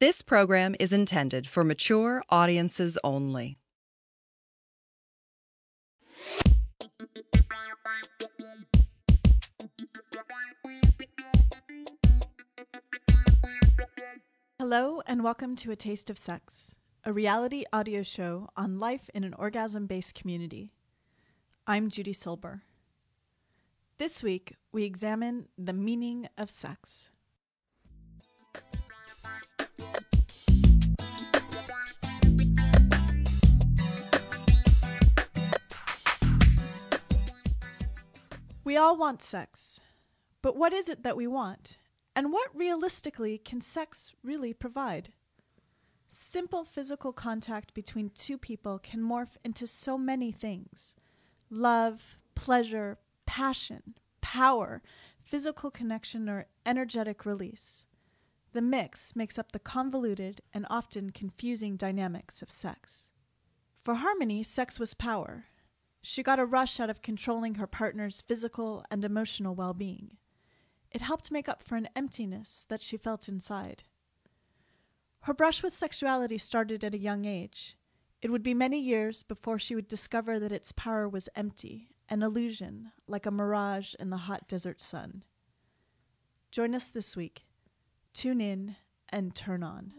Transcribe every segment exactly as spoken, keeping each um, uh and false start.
This program is intended for mature audiences only. Hello and welcome to A Taste of Sex, a reality audio show on life in an orgasm-based community. I'm Judy Silber. This week, we examine the meaning of sex. We all want sex, but what is it that we want? And what realistically can sex really provide? Simple physical contact between two people can morph into so many things. Love, pleasure, passion, power, physical connection, or energetic release. The mix makes up the convoluted and often confusing dynamics of sex. For Harmony, sex was power. She got a rush out of controlling her partner's physical and emotional well-being. It helped make up for an emptiness that she felt inside. Her brush with sexuality started at a young age. It would be many years before she would discover that its power was empty, an illusion, like a mirage in the hot desert sun. Join us this week. Tune in and turn on.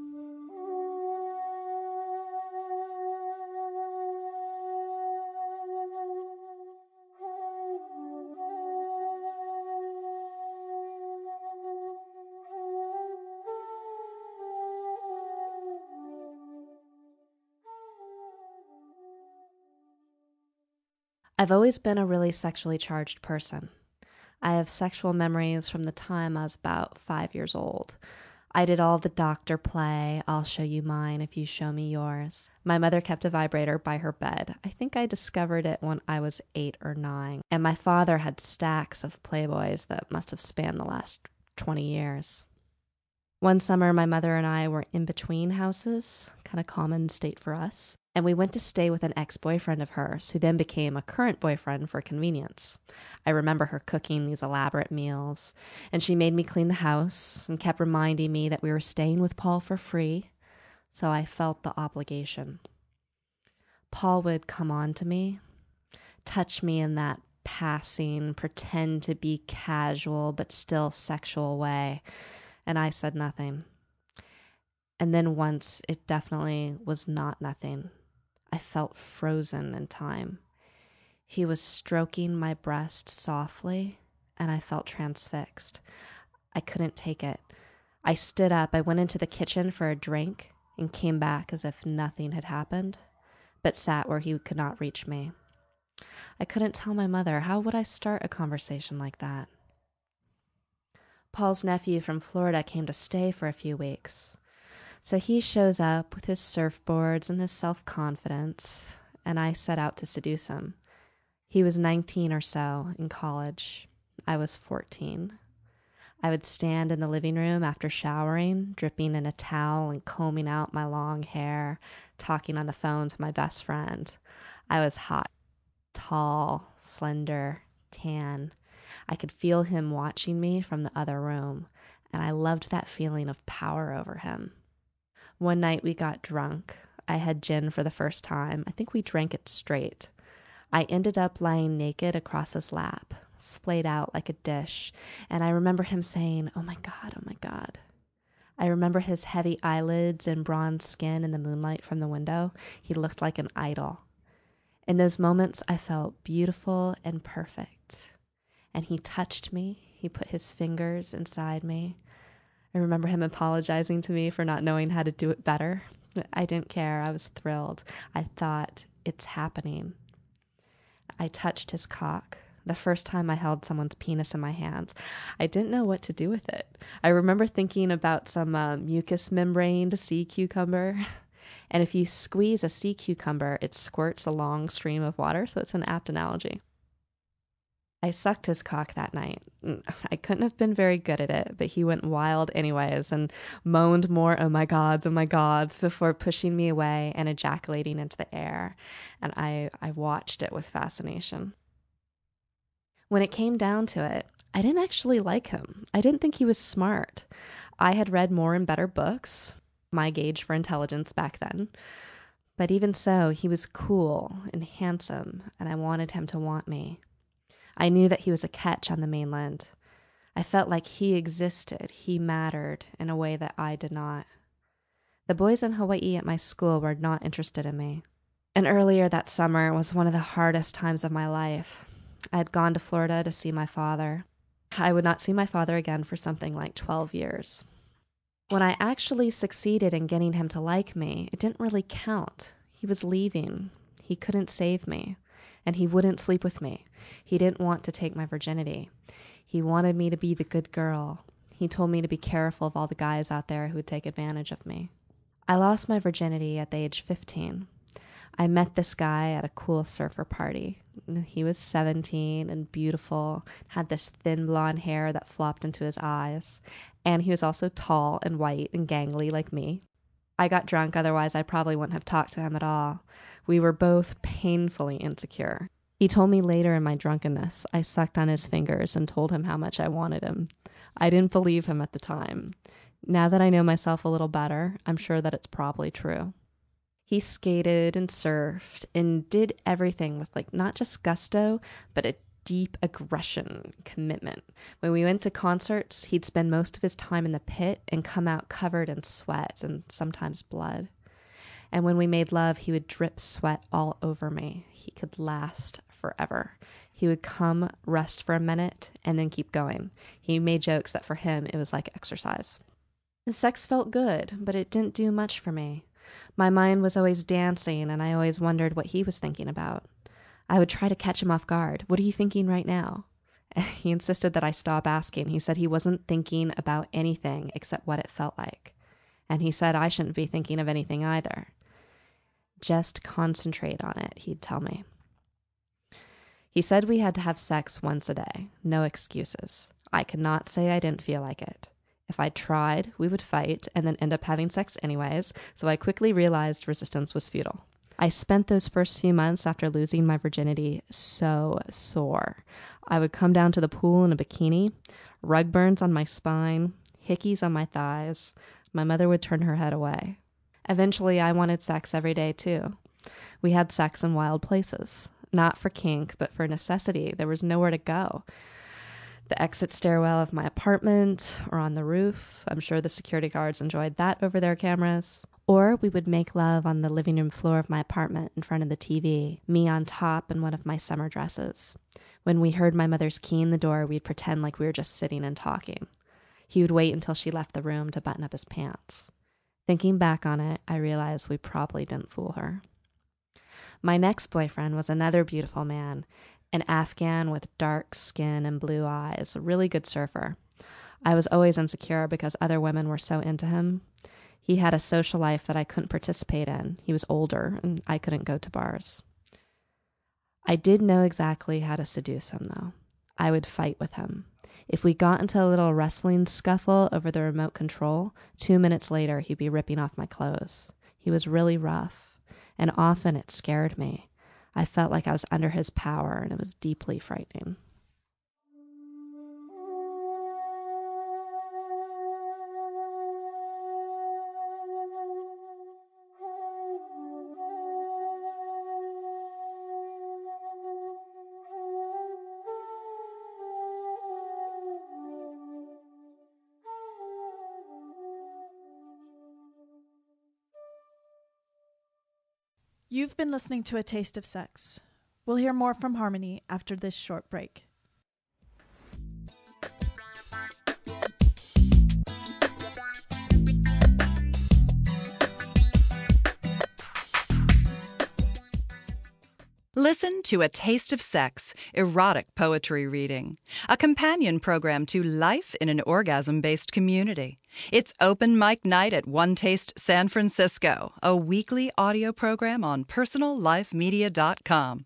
I've always been a really sexually charged person. I have sexual memories from the time I was about five years old. I did all the doctor play, I'll show you mine if you show me yours. My mother kept a vibrator by her bed. I think I discovered it when I was eight or nine. And my father had stacks of Playboys that must have spanned the last twenty years. One summer, my mother and I were in between houses, kind of common state for us. And we went to stay with an ex-boyfriend of hers, who then became a current boyfriend for convenience. I remember her cooking these elaborate meals, and she made me clean the house and kept reminding me that we were staying with Paul for free, so I felt the obligation. Paul would come on to me, touch me in that passing, pretend to be casual but still sexual way, and I said nothing. And then once, it definitely was not nothing. I felt frozen in time. He was stroking my breast softly, and I felt transfixed. I couldn't take it. I stood up, I went into the kitchen for a drink, and came back as if nothing had happened, but sat where he could not reach me. I couldn't tell my mother. How would I start a conversation like that? Paul's nephew from Florida came to stay for a few weeks. So he shows up with his surfboards and his self-confidence, and I set out to seduce him. He was nineteen or so, in college. I was fourteen. I would stand in the living room after showering, dripping in a towel and combing out my long hair, talking on the phone to my best friend. I was hot, tall, slender, tan. I could feel him watching me from the other room, and I loved that feeling of power over him. One night we got drunk. I had gin for the first time. I think we drank it straight. I ended up lying naked across his lap, splayed out like a dish, and I remember him saying, "Oh my God, oh my God." I remember his heavy eyelids and bronze skin in the moonlight from the window. He looked like an idol. In those moments, I felt beautiful and perfect. And he touched me. He put his fingers inside me. I remember him apologizing to me for not knowing how to do it better. I didn't care. I was thrilled. I thought, it's happening. I touched his cock. The first time I held someone's penis in my hands, I didn't know what to do with it. I remember thinking about some uh, mucous membrane to sea cucumber. And if you squeeze a sea cucumber, it squirts a long stream of water, so it's an apt analogy. I sucked his cock that night. I couldn't have been very good at it, but he went wild anyways and moaned more, "Oh my gods, oh my gods," before pushing me away and ejaculating into the air. And I, I watched it with fascination. When it came down to it, I didn't actually like him. I didn't think he was smart. I had read more and better books, my gauge for intelligence back then. But even so, he was cool and handsome, and I wanted him to want me. I knew that he was a catch on the mainland. I felt like he existed, he mattered in a way that I did not. The boys in Hawaii at my school were not interested in me. And earlier that summer was one of the hardest times of my life. I had gone to Florida to see my father. I would not see my father again for something like twelve years. When I actually succeeded in getting him to like me, it didn't really count. He was leaving. He couldn't save me. And he wouldn't sleep with me. He didn't want to take my virginity. He wanted me to be the good girl. He told me to be careful of all the guys out there who would take advantage of me. I lost my virginity at the age fifteen. I met this guy at a cool surfer party. He was seventeen and beautiful, had this thin blonde hair that flopped into his eyes, and he was also tall and white and gangly like me. I got drunk, otherwise I probably wouldn't have talked to him at all. We were both painfully insecure. He told me later in my drunkenness, I sucked on his fingers and told him how much I wanted him. I didn't believe him at the time. Now that I know myself a little better, I'm sure that it's probably true. He skated and surfed and did everything with like not just gusto, but a deep aggression commitment. When we went to concerts, he'd spend most of his time in the pit and come out covered in sweat and sometimes blood. And when we made love, he would drip sweat all over me. He could last forever. He would come, rest for a minute, and then keep going. He made jokes that for him, it was like exercise. The sex felt good, but it didn't do much for me. My mind was always dancing, and I always wondered what he was thinking about. I would try to catch him off guard. What are you thinking right now? He insisted that I stop asking. He said he wasn't thinking about anything except what it felt like. And he said I shouldn't be thinking of anything either. Just concentrate on it, he'd tell me. He said we had to have sex once a day. No excuses. I could not say I didn't feel like it. If I tried, we would fight and then end up having sex anyways, so I quickly realized resistance was futile. I spent those first few months after losing my virginity so sore. I would come down to the pool in a bikini, rug burns on my spine, hickeys on my thighs. My mother would turn her head away. Eventually, I wanted sex every day too. We had sex in wild places, not for kink, but for necessity. There was nowhere to go. The exit stairwell of my apartment or on the roof. I'm sure the security guards enjoyed that over their cameras. Or we would make love on the living room floor of my apartment in front of the T V, me on top in one of my summer dresses. When we heard my mother's key in the door, we'd pretend like we were just sitting and talking. He would wait until she left the room to button up his pants. Thinking back on it, I realized we probably didn't fool her. My next boyfriend was another beautiful man, an Afghan with dark skin and blue eyes, a really good surfer. I was always insecure because other women were so into him. He had a social life that I couldn't participate in. He was older, and I couldn't go to bars. I did know exactly how to seduce him, though. I would fight with him. If we got into a little wrestling scuffle over the remote control, two minutes later, he'd be ripping off my clothes. He was really rough, and often it scared me. I felt like I was under his power, and it was deeply frightening. You've been listening to A Taste of Sex. We'll hear more from Harmony after this short break. Listen to A Taste of Sex, erotic poetry reading, a companion program to Life in an Orgasm-Based Community. It's Open Mic Night at One Taste San Francisco, a weekly audio program on personal life media dot com.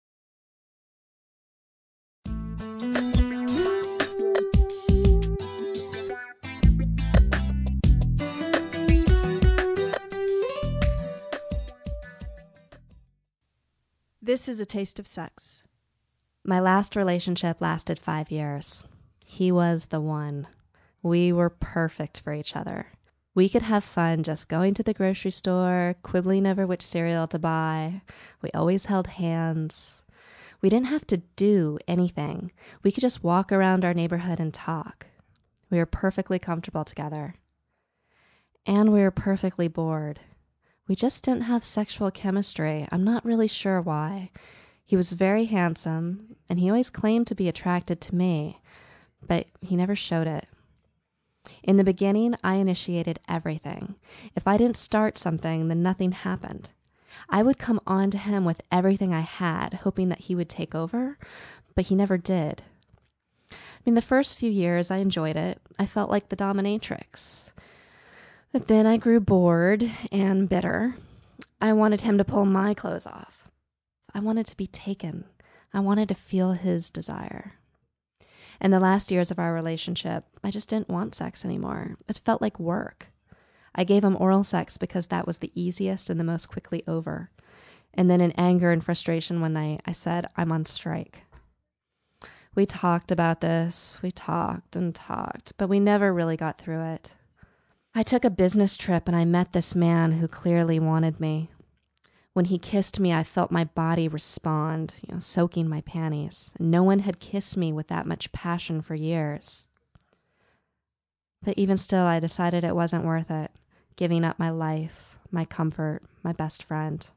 This is A Taste of Sex. My last relationship lasted five years. He was the one. We were perfect for each other. We could have fun just going to the grocery store, quibbling over which cereal to buy. We always held hands. We didn't have to do anything. We could just walk around our neighborhood and talk. We were perfectly comfortable together. And we were perfectly bored. We just didn't have sexual chemistry. I'm not really sure why. He was very handsome, and he always claimed to be attracted to me, but he never showed it. In the beginning, I initiated everything. If I didn't start something, then nothing happened. I would come on to him with everything I had, hoping that he would take over, but he never did. I mean, the first few years, I enjoyed it. I felt like the dominatrix. But then I grew bored and bitter. I wanted him to pull my clothes off. I wanted to be taken. I wanted to feel his desire. In the last years of our relationship, I just didn't want sex anymore. It felt like work. I gave him oral sex because that was the easiest and the most quickly over. And then in anger and frustration one night, I said, I'm on strike. We talked about this. We talked and talked, but we never really got through it. I took a business trip and I met this man who clearly wanted me. When he kissed me, I felt my body respond, you know, soaking my panties. No one had kissed me with that much passion for years. But even still, I decided it wasn't worth it, giving up my life, my comfort, my best friend.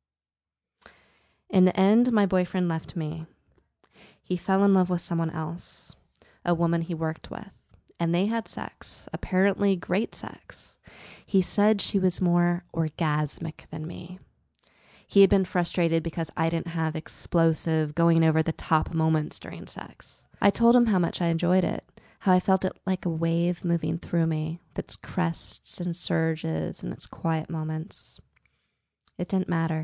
In the end, my boyfriend left me. He fell in love with someone else, a woman he worked with, and they had sex, apparently great sex. He said she was more orgasmic than me. He had been frustrated because I didn't have explosive, going over the top moments during sex. I told him how much I enjoyed it, how I felt it like a wave moving through me, with its crests and surges and its quiet moments. It didn't matter.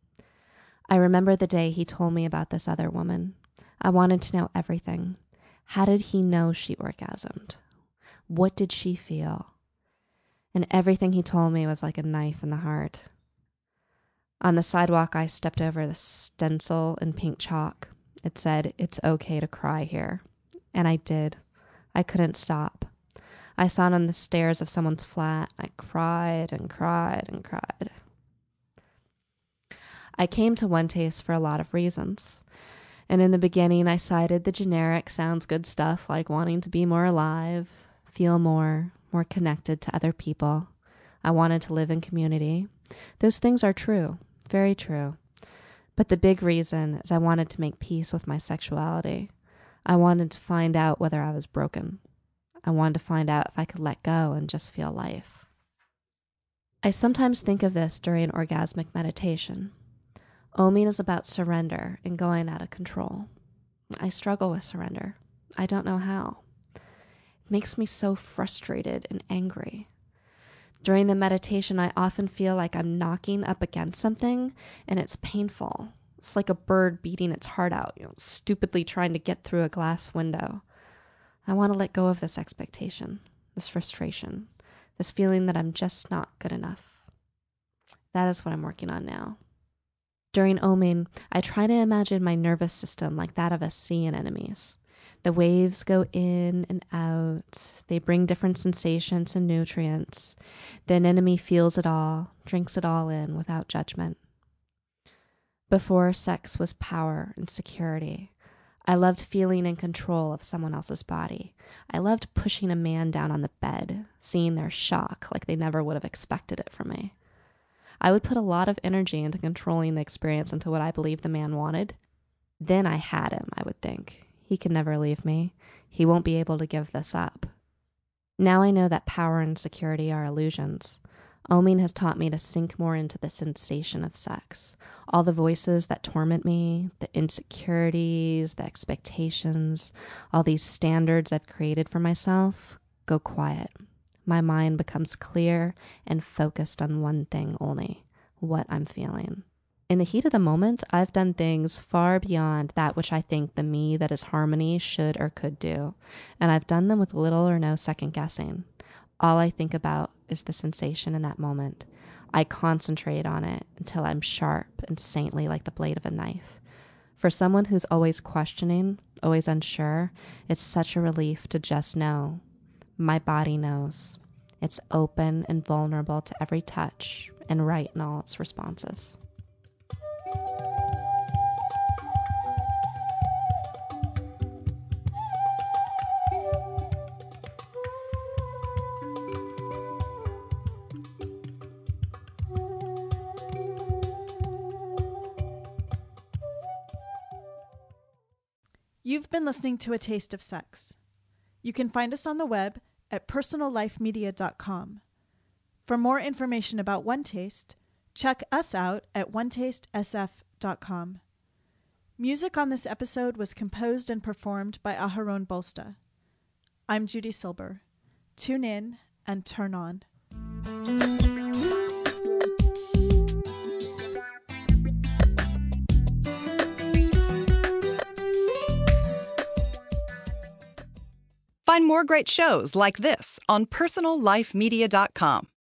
I remember the day he told me about this other woman. I wanted to know everything. How did he know she orgasmed? What did she feel? And everything he told me was like a knife in the heart. On the sidewalk, I stepped over the stencil in pink chalk. It said, "It's okay to cry here." And I did. I couldn't stop. I saw it on the stairs of someone's flat. I cried and cried and cried. I came to One Taste for a lot of reasons. And in the beginning, I cited the generic sounds good stuff like wanting to be more alive, feel more, more connected to other people. I wanted to live in community. Those things are true. Very true. But the big reason is I wanted to make peace with my sexuality. I wanted to find out whether I was broken. I wanted to find out if I could let go and just feel life. I sometimes think of this during orgasmic meditation. Oming is about surrender and going out of control. I struggle with surrender. I don't know how. It makes me so frustrated and angry. During the meditation, I often feel like I'm knocking up against something, and it's painful. It's like a bird beating its heart out, you know, stupidly trying to get through a glass window. I want to let go of this expectation, this frustration, this feeling that I'm just not good enough. That is what I'm working on now. During oming, I try to imagine my nervous system like that of a sea anemones. The waves go in and out. They bring different sensations and nutrients. The anemone feels it all, drinks it all in without judgment. Before, sex was power and security. I loved feeling in control of someone else's body. I loved pushing a man down on the bed, seeing their shock like they never would have expected it from me. I would put a lot of energy into controlling the experience into what I believed the man wanted. Then I had him, I would think. He can never leave me. He won't be able to give this up. Now I know that power and security are illusions. Oming has taught me to sink more into the sensation of sex. All the voices that torment me, the insecurities, the expectations, all these standards I've created for myself, go quiet. My mind becomes clear and focused on one thing only, what I'm feeling. In the heat of the moment, I've done things far beyond that which I think the me that is harmony should or could do, and I've done them with little or no second guessing. All I think about is the sensation in that moment. I concentrate on it until I'm sharp and saintly like the blade of a knife. For someone who's always questioning, always unsure, it's such a relief to just know. My body knows. It's open and vulnerable to every touch and right in all its responses. You've been listening to A Taste of Sex. You can find us on the web at personal life media dot com. For more information about One Taste, check us out at one taste s f dot com. Music on this episode was composed and performed by Aharon Bolsta. I'm Judy Silber. Tune in and turn on. Find more great shows like this on personal life media dot com.